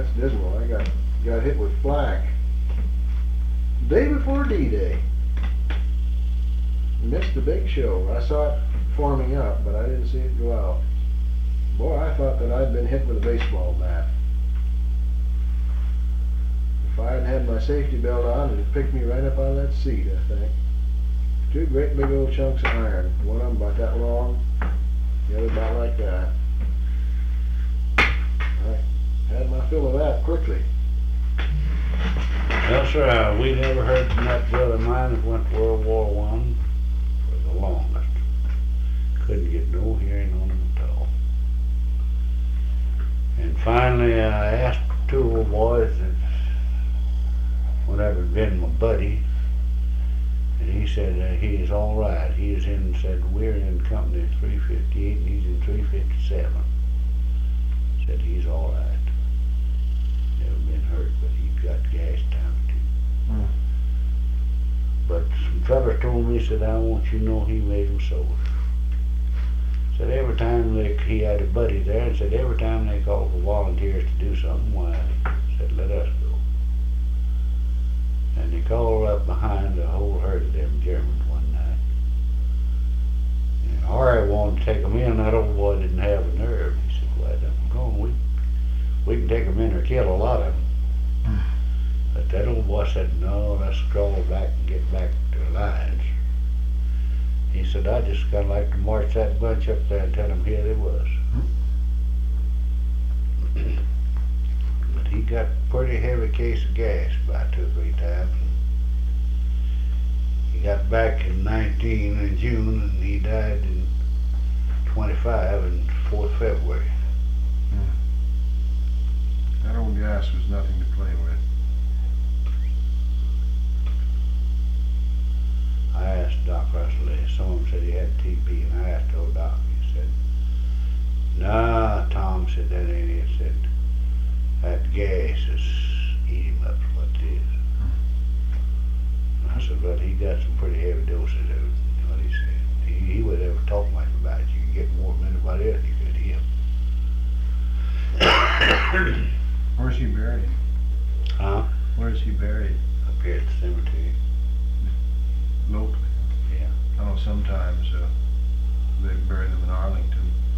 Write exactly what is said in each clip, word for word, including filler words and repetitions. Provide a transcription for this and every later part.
that's dismal. I got, got hit with flak day before D-Day. Missed the big show. I saw it forming up, but I didn't see it go out. Boy, I thought that I'd been hit with a baseball bat. If I hadn't had my safety belt on, it'd have picked me right up out of that seat, I think. Two great big old chunks of iron. One of them about that long, the other about like that. I had my fill of that quickly. Well, sir, uh, we never heard from that brother of mine that went to World War One for the longest. Couldn't get no hearing on him at all. And finally, I asked two old boys that whatever had been my buddy, and he said uh, he is all right. He is in, said we're in company three fifty-eight and he's in three fifty-seven. Said he's all right. Never been hurt, but he's got gas down too. Mm. But some fellas told me, said, I want you to know he made them sober. Said every time they, he had a buddy there, and said every time they called for volunteers to do something, why, said let us go. And they called up behind a whole herd of them Germans one night. And Harry wanted to take them in. That old boy didn't have a nerve. He said, well, I'm going. We, we can take them in or kill a lot of them. Mm. But that old boy said, no, let's crawl back and get back to the lines. He said, I just kind of like to march that bunch up there and tell them here they was. Mm. But he got a pretty heavy case of gas about two or three times. He got back in nineteen in June and he died in twenty-five in fourth of February. Mm. That old gas was nothing to play with. I asked Doc Russell, some of them said he had T B, and I asked old Doc, he said, nah, Tom said, that ain't it. Said, that gas is eat him up, what it is. And I said, but he got some pretty heavy doses of it, what he said. He, he would ever talk much about it. You could get more than anybody else you could him. Where's he buried? Huh? Where's he buried? Up here at the cemetery. Locally? Yeah. I know sometimes uh, they bury them in Arlington.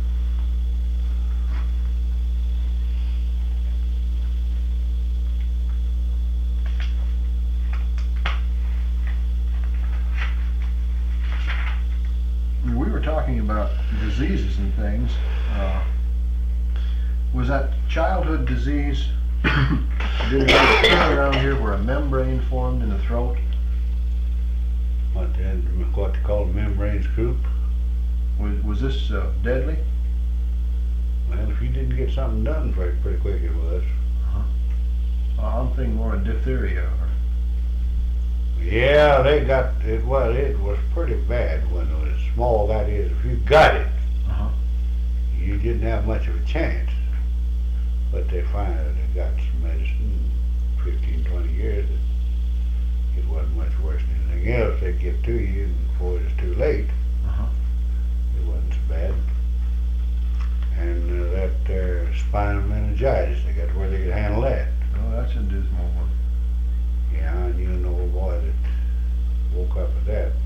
We were talking about diseases and things. Uh, was that childhood disease, did it occur around here where a membrane formed in the throat? What they, what they call membranes croup. Was, was this uh, deadly? Well, if you didn't get something done for it pretty quick, it was. Uh, I'm thinking more of diphtheria. Or... Yeah, they got it. Well, it was pretty bad when it was small. That is, if you got it, uh-huh. you didn't have much of a chance. But they finally they got some medicine, fifteen, twenty years, that it wasn't much worse than anything else. They'd get to you before it was too late. Uh-huh. It wasn't so bad. And uh, that uh, spinal meningitis, they got where they could handle that. Oh, that's a dismal one. Yeah, I knew an old boy that woke up with that.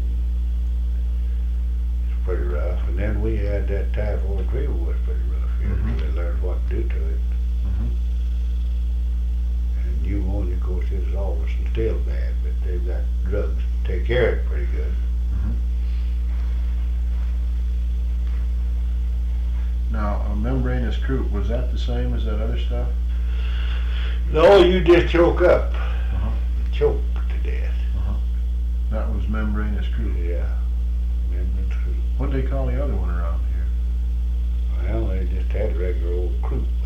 It's pretty rough. And then we had that typhoid fever was pretty rough here. Mm-hmm. We learned what to do to it. Mm-hmm. And pneumonia, of course, is always still bad, but they've got drugs to take care of it pretty good. Mm-hmm. Now, a membranous croup, was that the same as that other stuff? No, you just choke up. Uh-huh. Choke to death. Uh-huh. That was membranous croup. Yeah, membranous croup. What do they call the other one around here? Well, they just had regular old croup.